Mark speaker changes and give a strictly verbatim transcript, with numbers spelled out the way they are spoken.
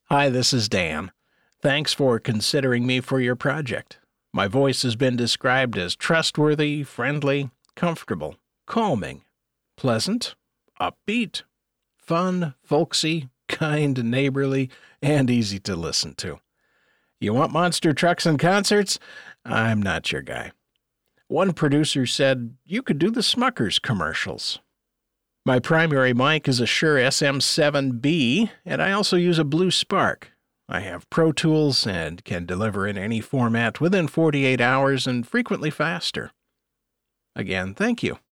Speaker 1: Hi, this is Dan. Thanks for considering me for your project. My voice has been described as trustworthy, friendly, comfortable, calming, pleasant, upbeat, fun, folksy, kind, neighborly, and easy to listen to. You want monster trucks and concerts? I'm not your guy. One producer said, you could do the Smuckers commercials. My primary mic is a Shure S M seven B, and I also use a Blue Spark. I have Pro Tools and can deliver in any format within forty-eight hours and frequently faster. Again, thank you.